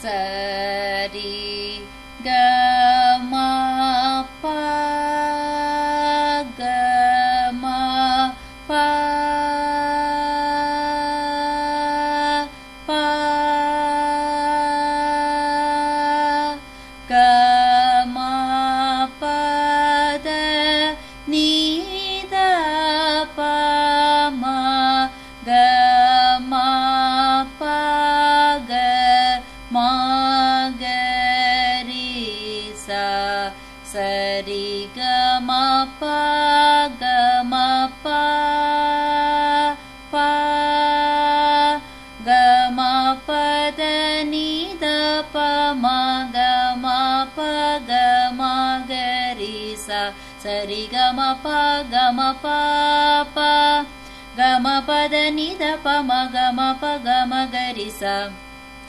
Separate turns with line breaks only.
சரி க ம ப க ம ப ப க ம ப த நீ த ப ம க ம ப க ம க ரி சா சரி க ம ப க ம ப ப க ம ப த நீ த ப ம க ம ப க ம க ரி சா சரி க ம ப க ம ப ப க ம ப த நீ த ப ம க ம ப க ம க ரி சா